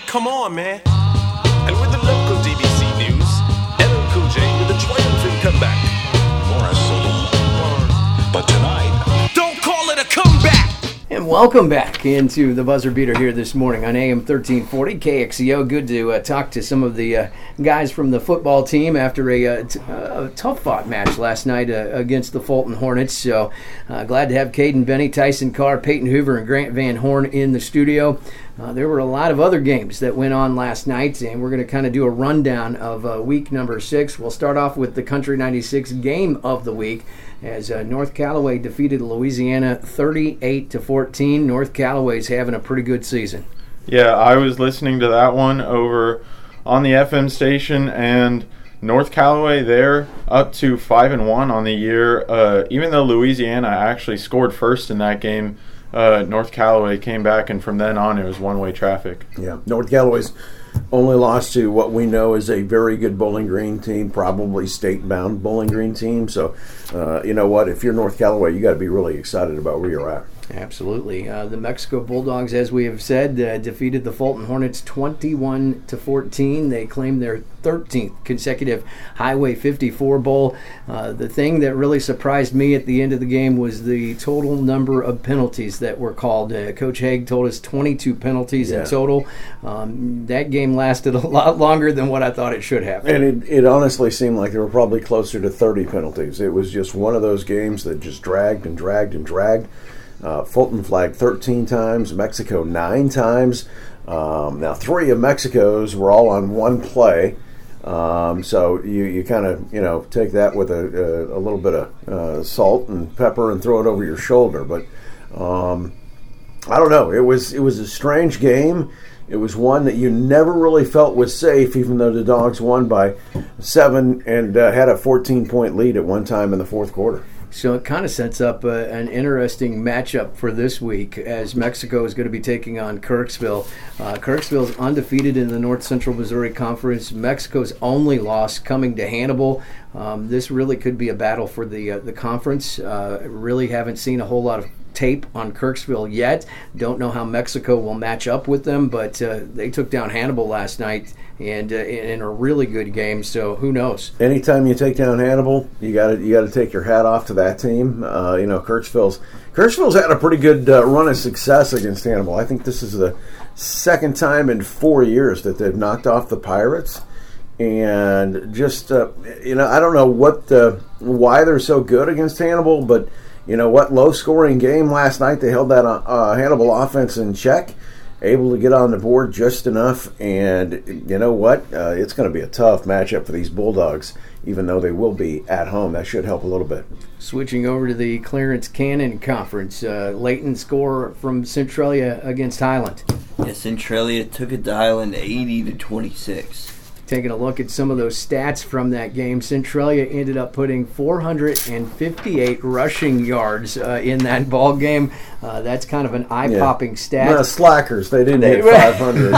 Come on, man. And with the local DBC news, LL Cool J with a triumphant comeback. But tonight, don't call it a comeback. And welcome back into the Buzzer Beater here this morning on AM 1340 KXEO. Good to talk to some of the guys from the football team after a tough-fought match last night against the Fulton Hornets. So glad to have Caden Benny, Tyson Carr, Peyton Hoover, and Grant Van Horn in the studio. There were a lot of other games that went on last night, and we're going to kind of do a rundown of week number 6. We'll start off with the Country 96 game of the week as North Callaway defeated Louisiana 38-14. North Callaway's having a pretty good season. Yeah, I was listening to that one over on the FM station, and North Callaway, they're up to 5-1 on the year. Even though Louisiana actually scored first in that game, North Callaway came back, and from then on it was one-way traffic. Yeah, North Callaway's only lost to what we know is a very good Bowling Green team, probably state-bound Bowling Green team. So, you know what? If you're North Callaway, you got to be really excited about where you're at. Absolutely. The Mexico Bulldogs, as we have said, defeated the Fulton Hornets 21-14. They claimed their 13th consecutive Highway 54 Bowl. The thing that really surprised me at the end of the game was the total number of penalties that were called. Coach Haig told us 22 penalties in total. That game lasted a lot longer than what I thought it should have. And it honestly seemed like there were probably closer to 30 penalties. It was just one of those games that just dragged and dragged and dragged. Fulton flagged 13 times, Mexico 9 times. Now 3 of Mexico's were all on one play. So you kind of take that with a little bit of salt and pepper and throw it over your shoulder. But I don't know. It was a strange game. It was one that you never really felt was safe, even though the Dogs won by 7 and had a 14-point lead at one time in the fourth quarter. So it kind of sets up an interesting matchup for this week as Mexico is going to be taking on Kirksville. Kirksville is undefeated in the North Central Missouri Conference. Mexico's only loss coming to Hannibal. This really could be a battle for the conference. Really haven't seen a whole lot of tape on Kirksville yet. Don't know how Mexico will match up with them, but they took down Hannibal last night and in a really good game. So who knows? Anytime you take down Hannibal, you got to take your hat off to that team. Kirksville's had a pretty good run of success against Hannibal. I think this is the second time in 4 years that they've knocked off the Pirates. And just I don't know why they're so good against Hannibal, but you know what? Low-scoring game last night. They held that Hannibal offense in check, able to get on the board just enough. And you know what? It's going to be a tough matchup for these Bulldogs, even though they will be at home. That should help a little bit. Switching over to the Clarence Cannon Conference, Layton score from Centralia against Highland. Yeah, Centralia took it to Highland 80-26. Taking a look at some of those stats from that game, Centralia ended up putting 458 rushing yards in that ball game. That's kind of an eye-popping stat. No, slackers. They didn't hit 500.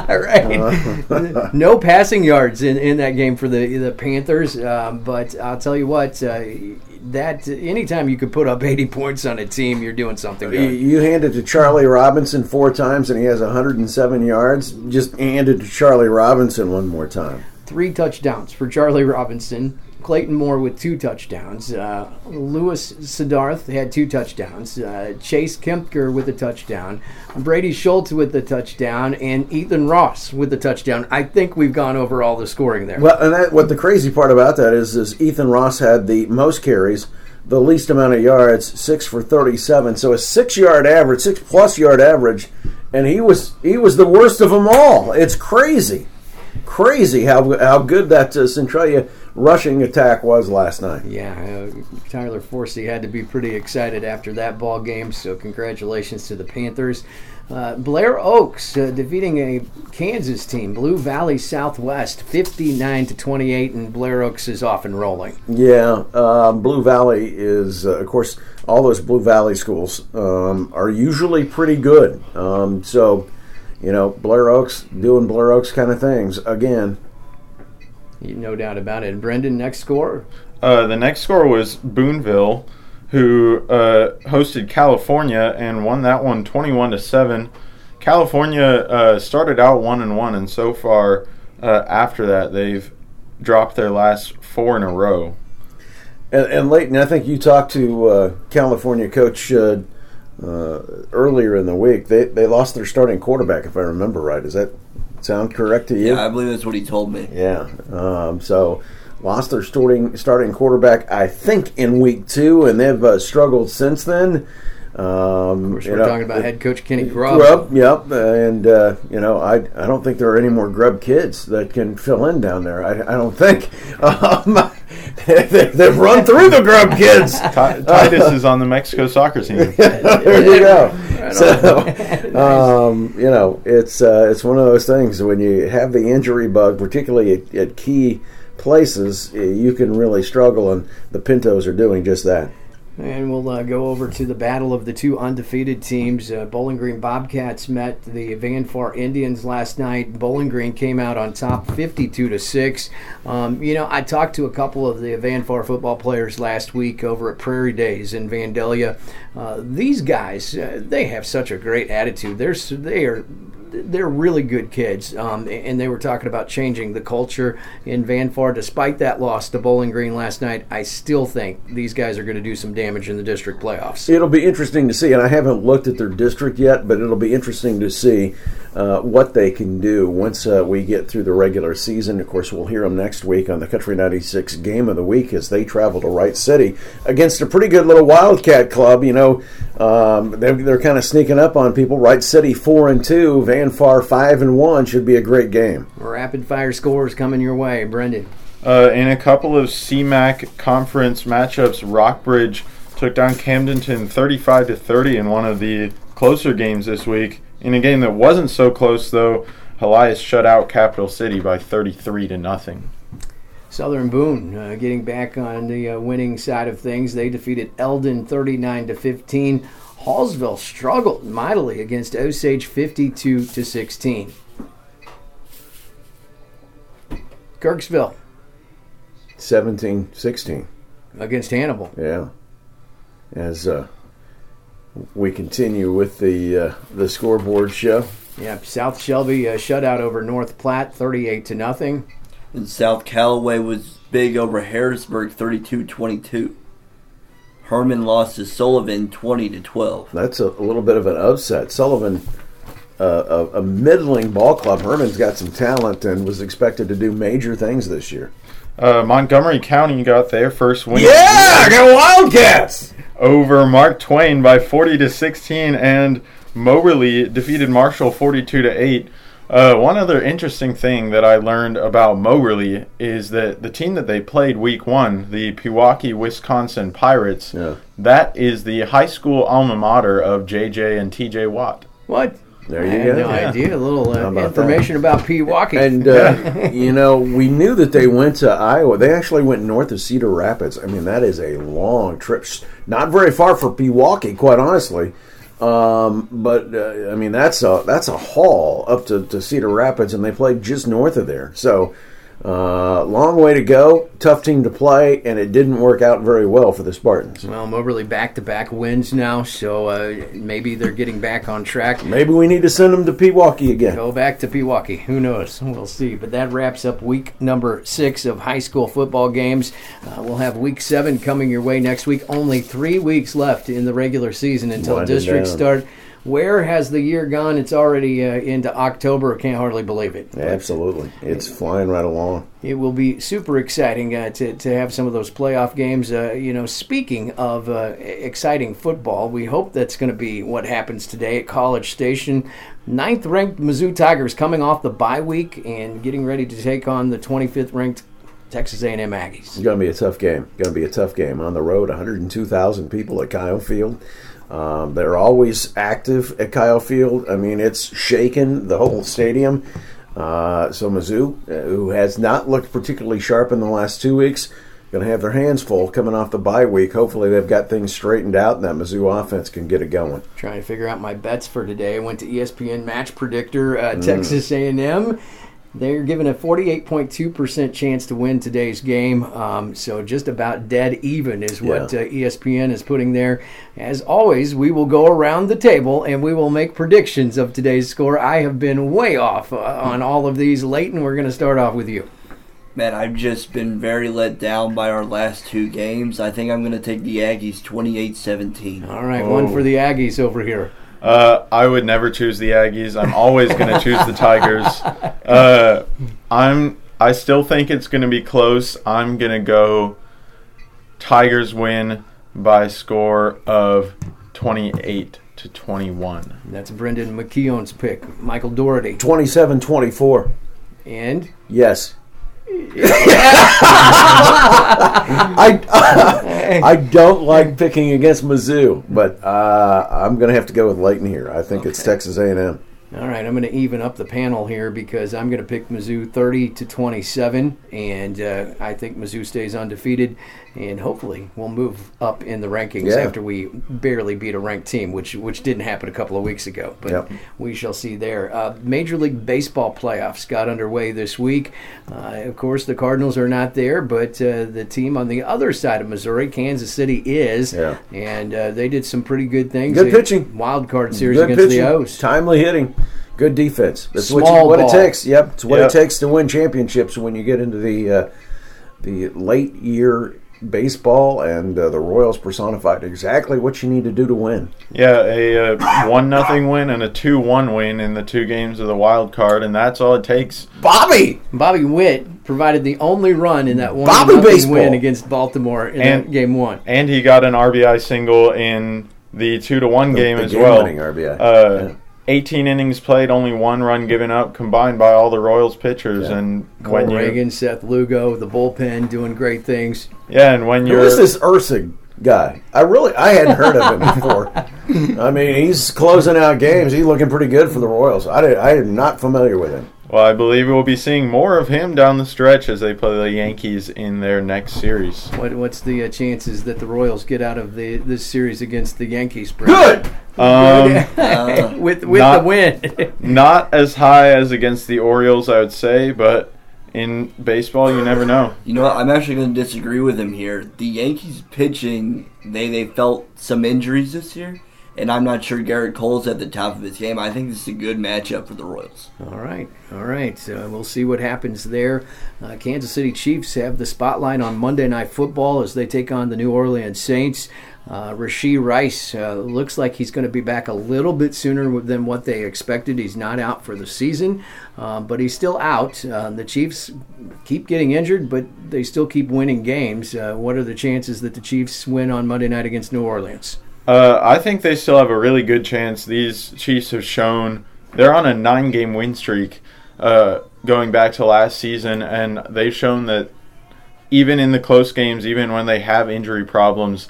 Right. No passing yards in that game for the Panthers. But I'll tell you what, that anytime you could put up 80 points on a team, you're doing something good. You hand it to Charlie Robinson 4 times and he has 107 yards. Just hand it to Charlie Robinson one more time. 3 touchdowns for Charlie Robinson. Clayton Moore with 2 touchdowns. Lewis Siddharth had 2 touchdowns. Chase Kempker with a touchdown. Brady Schultz with the touchdown. And Ethan Ross with the touchdown. I think we've gone over all the scoring there. Well, and what the crazy part about that is Ethan Ross had the most carries, the least amount of yards, 6 for 37. So a 6-yard average, 6+ yard average, and he was the worst of them all. It's crazy how good that Centralia rushing attack was last night. Yeah, Tyler Forsey had to be pretty excited after that ball game, so congratulations to the Panthers. Blair Oaks defeating a Kansas team, Blue Valley Southwest, 59-28, and Blair Oaks is off and rolling. Yeah, Blue Valley is, of course, all those Blue Valley schools are usually pretty good. So, Blair Oaks doing Blair Oaks kind of things again. No doubt about it. And Brendan, next score? The next score was Boonville, who hosted California and won that one 21-7. California started out 1-1, and so far after that they've dropped their last 4 in a row. And Leighton, I think you talked to California coach earlier in the week. They lost their starting quarterback, if I remember right. Does that sound correct to you? Yeah, I believe that's what he told me. Yeah. So lost their starting quarterback, I think, in week 2, and they've struggled since then. Of course, we're talking about head coach Kenny Grubb. Yep. And, I don't think there are any more Grubb kids that can fill in down there. I don't think. They've run through the Grubb kids. Titus is on the Mexico soccer team. There you go. So, it's one of those things when you have the injury bug, particularly at key places, you can really struggle, and the Pintos are doing just that. And we'll go over to the battle of the 2 undefeated teams. Bowling Green Bobcats met the Van Far Indians last night. Bowling Green came out on top 52-6. I talked to a couple of the Van Far football players last week over at Prairie Days in Vandalia. These guys, they have such a great attitude. They're really good kids, and they were talking about changing the culture in Van Far. Despite that loss to Bowling Green last night, I still think these guys are going to do some damage in the district playoffs. It'll be interesting to see, and I haven't looked at their district yet, but it'll be interesting to see what they can do once we get through the regular season. Of course, we'll hear them next week on the Country 96 Game of the Week as they travel to Wright City against a pretty good little Wildcat club. They're kind of sneaking up on people. Wright City 4-2, Van Far 5-1 should be a great game. Rapid fire scores coming your way, Brendan. In a couple of CMAC conference matchups, Rockbridge took down Camdenton 35-30 in one of the closer games this week. In a game that wasn't so close, though, Elias shut out Capital City by 33-0. Southern Boone getting back on the winning side of things. They defeated Eldon 39-15. Hallsville struggled mightily against Osage 52-16. Kirksville 17-16 against Hannibal. Yeah. As we continue with the scoreboard show. Yeah, South Shelby shutout over North Platte 38-0. And South Callaway was big over Harrisburg 32-22. Herman lost to Sullivan 20-12. That's a little bit of an upset. Sullivan, a middling ball club. Herman's got some talent and was expected to do major things this year. Montgomery County got their first win. Yeah, I got Wildcats! Over Mark Twain by 40-16, and Moberly defeated Marshall 42-8. One other interesting thing that I learned about Moberly is that the team that they played week 1, the Pewaukee, Wisconsin Pirates, that is the high school alma mater of J.J. and T.J. Watt. What? There you I go. had no idea. A little information about Pewaukee. And, we knew that they went to Iowa. They actually went north of Cedar Rapids. I mean, that is a long trip. Not very far for Pewaukee, quite honestly. But that's a haul up to Cedar Rapids, and they played just north of there. So, long way to go. Tough team to play, and it didn't work out very well for the Spartans. Well, Moberly back-to-back wins now, so maybe they're getting back on track. Maybe we need to send them to Pewaukee again. Go back to Pewaukee. Who knows? We'll see. But that wraps up week number 6 of high school football games. We'll have week 7 coming your way next week. Only 3 weeks left in the regular season until districts start. Where has the year gone? It's already into October. I can't hardly believe it. Absolutely. It's flying right along. It will be super exciting to have some of those playoff games. Speaking of exciting football, we hope that's going to be what happens today at College Station. 9th-ranked Mizzou Tigers coming off the bye week and getting ready to take on the 25th-ranked Texas A&M Aggies. It's going to be a tough game. On the road, 102,000 people at Kyle Field. They're always active at Kyle Field. I mean, it's shaken the whole stadium. So Mizzou, who has not looked particularly sharp in the last 2 weeks, going to have their hands full coming off the bye week. Hopefully they've got things straightened out and that Mizzou offense can get it going. Trying to figure out my bets for today. I went to ESPN Match Predictor, Texas A&M. They're given a 48.2% chance to win today's game, so just about dead even is what ESPN is putting there. As always, we will go around the table and we will make predictions of today's score. I have been way off on all of these. Leighton, we're going to start off with you. Man, I've just been very let down by our last two games. I think I'm going to take the Aggies 28-17. All right, one for the Aggies over here. I would never choose the Aggies. I'm always going to choose the Tigers. I still think it's going to be close. I'm going to go Tigers win by a score of 28-21. That's Brendan McKeown's pick. Michael Doherty. 27-24. And? Yes. I don't like picking against Mizzou, but I'm going to have to go with Leighton here. I think it's Texas A&M. All right, I'm going to even up the panel here because I'm going to pick Mizzou 30-27, and I think Mizzou stays undefeated, and hopefully we'll move up in the rankings after we barely beat a ranked team, which didn't happen a couple of weeks ago. But we shall see there. Major League Baseball playoffs got underway this week. Of course, the Cardinals are not there, but the team on the other side of Missouri, Kansas City, is, and they did some pretty good things. Good pitching. Wild card series against the O's. Timely hitting. Good defense. That's Small what it ball. takes. Yep, it's what it takes to win championships when you get into the late year baseball, and the Royals personified exactly what you need to do to win. Yeah, a 1-0 win and a 2-1 win in the two games of the wild card, and that's all it takes. Bobby Witt provided the only run in that 1-0 win against Baltimore in that game one. And he got an RBI single in the 2-1 game as well. Game-winning RBI. 18 innings played, only 1 run given up, combined by all the Royals pitchers. And Cole Reagan, Seth Lugo, the bullpen doing great things. Yeah, and when you're... Who is this Ursig guy? I hadn't heard of him before. I mean, he's closing out games. He's looking pretty good for the Royals. I am not familiar with him. Well, I believe we'll be seeing more of him down the stretch as they play the Yankees in their next series. What's the chances that the Royals get out of this series against the Yankees? Good! With the win. Not as high as against the Orioles, I would say, but in baseball, you never know. You know what? I'm actually going to disagree with him here. The Yankees pitching, they felt some injuries this year, and I'm not sure Garrett Cole's at the top of his game. I think this is a good matchup for the Royals. All right. So we'll see what happens there. Kansas City Chiefs have the spotlight on Monday Night Football as they take on the New Orleans Saints. Rashee Rice looks like he's going to be back a little bit sooner than what they expected. He's not out for the season, but he's still out. The Chiefs keep getting injured, but they still keep winning games. What are the chances that the Chiefs win on Monday night against New Orleans? I think they still have a really good chance. These Chiefs have shown they're on a 9-game win streak going back to last season, and they've shown that even in the close games, even when they have injury problems,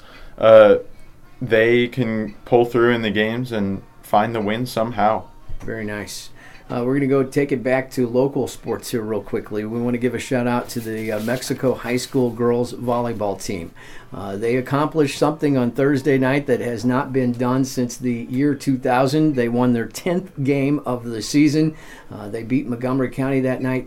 they can pull through in the games and find the win somehow. Very nice. We're going to go take it back to local sports here real quickly. We want to give a shout out to the Mexico High School girls volleyball team. They accomplished something on Thursday night that has not been done since the year 2000. They won their 10th game of the season. They beat Montgomery County that night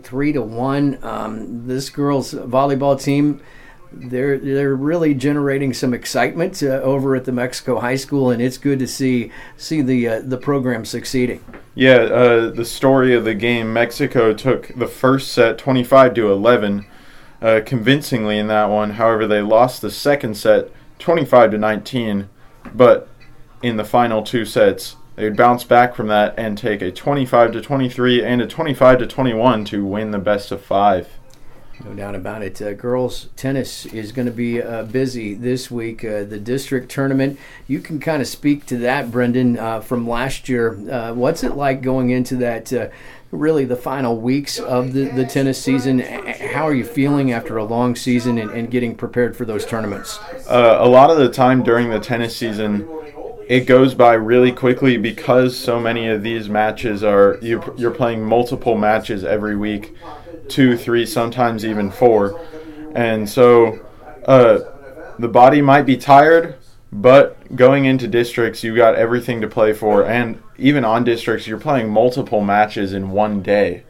3-1. This girls volleyball team, they're really generating some excitement over at the Mexico High School, and it's good to see the program succeeding. Yeah, the story of the game, Mexico took the first set 25-11 convincingly in that one. However, they lost the second set 25-19, but in the final two sets, they would bounce back from that and take a 25-23 and a 25-21 to win the best of 5. No doubt about it. Girls tennis is going to be busy this week. The district tournament, you can kind of speak to that, Brendan, from last year. What's it like going into that, really the final weeks of the tennis season? How are you feeling after a long season and getting prepared for those tournaments? A lot of the time during the tennis season, it goes by really quickly because so many of these matches you're playing multiple matches every week. 2, 3, sometimes even 4. And so the body might be tired, but going into districts, you got everything to play for. And even on districts, you're playing multiple matches in one day.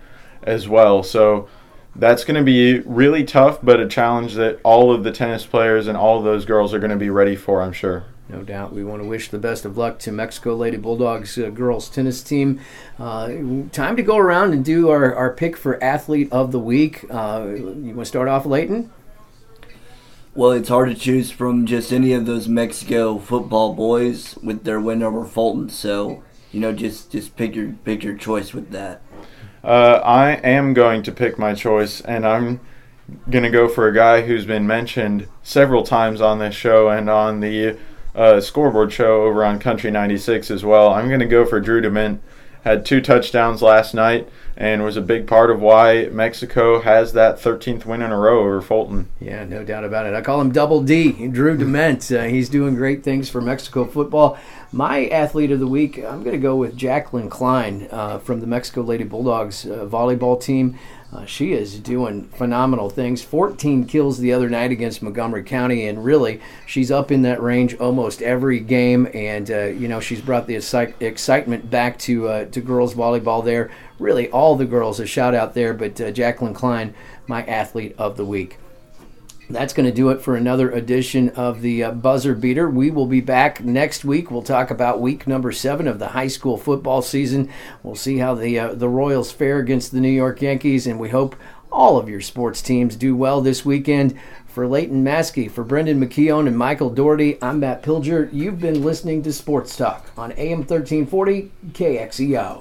as well. So that's going to be really tough, but a challenge that all of the tennis players and all of those girls are going to be ready for, I'm sure. No doubt. We want to wish the best of luck to Mexico Lady Bulldogs girls tennis team. Time to go around and do our pick for Athlete of the Week. You want to start off, Leighton? Well, it's hard to choose from just any of those Mexico football boys with their win over Fulton. So, just pick your choice with that. I am going to pick my choice, and I'm going to go for a guy who's been mentioned several times on this show and on the scoreboard show over on Country 96 as well. I'm going to go for Drew DeMint. Had 2 touchdowns last night and was a big part of why Mexico has that 13th win in a row over Fulton. Yeah, no doubt about it. I call him Double D, Drew DeMint. He's doing great things for Mexico football. My Athlete of the Week, I'm going to go with Jacqueline Klein from the Mexico Lady Bulldogs volleyball team. She is doing phenomenal things. 14 kills the other night against Montgomery County, and really, she's up in that range almost every game. And she's brought the excitement back to girls volleyball there. Really, all the girls, a shout out there. But Jacqueline Klein, my Athlete of the Week. That's going to do it for another edition of the Buzzer Beater. We will be back next week. We'll talk about week number 7 of the high school football season. We'll see how the Royals fare against the New York Yankees, and we hope all of your sports teams do well this weekend. For Leighton Maskey, for Brendan McKeown and Michael Doherty, I'm Matt Pilger. You've been listening to Sports Talk on AM 1340 KXEO.